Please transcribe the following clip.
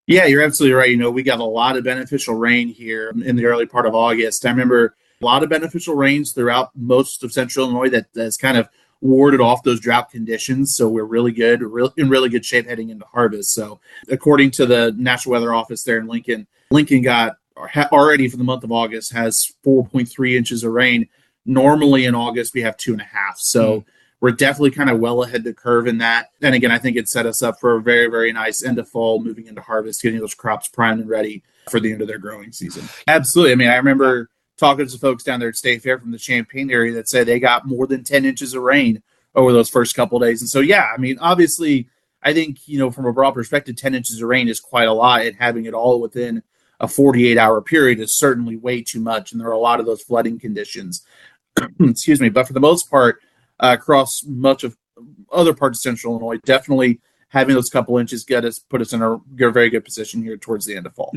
Yeah, you're absolutely right. We got a lot of beneficial rain here in the early part of August. I remember a lot of beneficial rains throughout most of central Illinois that's kind of warded off those drought conditions. So we're really good, in really good shape heading into harvest. So according to the National Weather Office there in Lincoln, Lincoln got already for the month of August has 4.3 inches of rain. Normally in August we have 2.5. So we're definitely kind of well ahead the curve in that. And again, I think it set us up for a very, very nice end of fall, moving into harvest, getting those crops primed and ready for the end of their growing season. Absolutely. I mean, I remember talking to folks down there at State Fair from the Champaign area that said they got more than 10 inches of rain over those first couple of days. And so, yeah, I mean, obviously, I think, from a broad perspective, 10 inches of rain is quite a lot, and having it all within a 48-hour period is certainly way too much. And there are a lot of those flooding conditions. Excuse me. But for the most part, across much of other parts of central Illinois, definitely having those couple inches put us in a very good position here towards the end of fall.